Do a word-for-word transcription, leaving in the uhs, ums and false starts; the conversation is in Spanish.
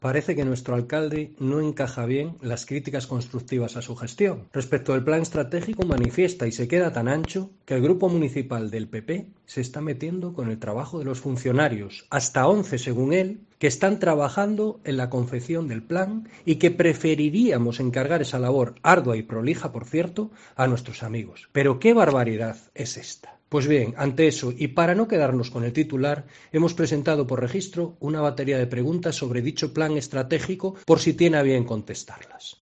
Parece que nuestro alcalde no encaja bien las críticas constructivas a su gestión. Respecto al plan estratégico, manifiesta y se queda tan ancho que el grupo municipal del P P se está metiendo con el trabajo de los funcionarios, hasta once según él, que están trabajando en la confección del plan y que preferiríamos encargar esa labor ardua y prolija, por cierto, a nuestros amigos. Pero ¿qué barbaridad es esta? Pues bien, ante eso, y para no quedarnos con el titular, hemos presentado por registro una batería de preguntas sobre dicho plan estratégico por si tiene a bien contestarlas.